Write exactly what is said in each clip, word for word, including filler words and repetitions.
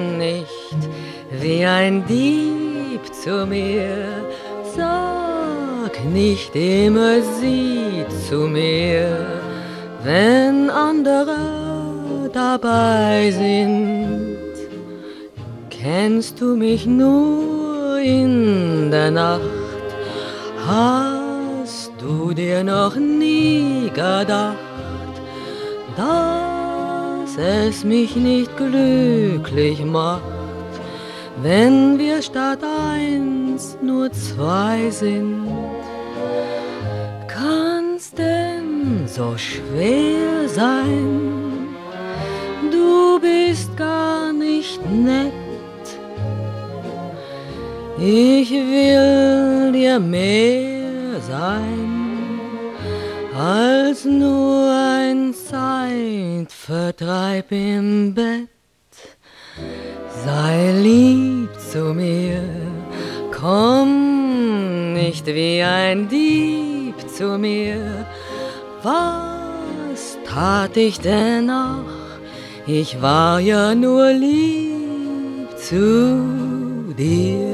komm nicht wie ein Dieb zu mir, sag nicht immer sie zu mir, wenn andere dabei sind. Kennst du mich nur in der Nacht, hast du dir noch nie gedacht, dass es mich nicht glücklich macht, wenn wir statt eins nur zwei sind? Kann's denn so schwer sein? Du bist gar nicht nett. Ich will dir mehr sein als nur ein Zeitvertreib im Bett. Sei lieb zu mir, komm nicht wie ein Dieb zu mir. Was tat ich denn auch? Ich war ja nur lieb zu dir.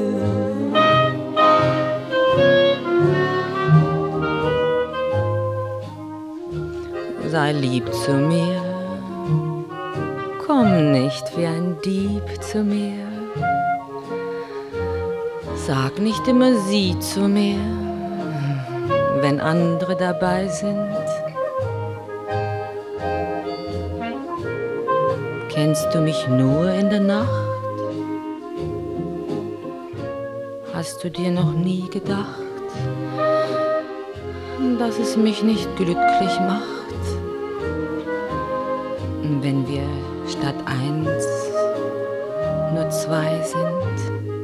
Sei lieb zu mir, komm nicht wie ein Dieb zu mir. Sag nicht immer sie zu mir, wenn andere dabei sind. Kennst du mich nur in der Nacht? Hast du dir noch nie gedacht, dass es mich nicht glücklich macht, wenn wir statt eins nur zwei sind?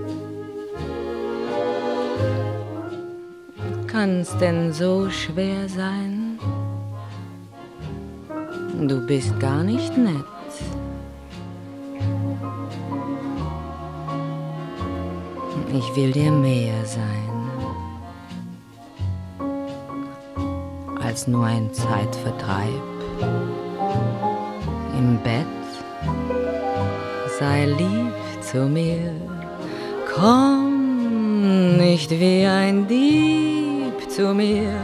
Kann's denn so schwer sein? Du bist gar nicht nett. Ich will dir mehr sein als nur ein Zeitvertreib im Bett. Sei lieb zu mir, komm nicht wie ein Dieb zu mir.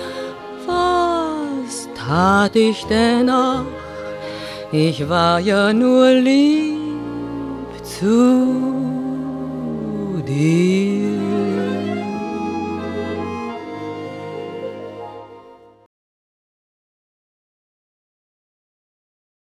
Was tat ich denn auch? Ich war ja nur lieb zu dir.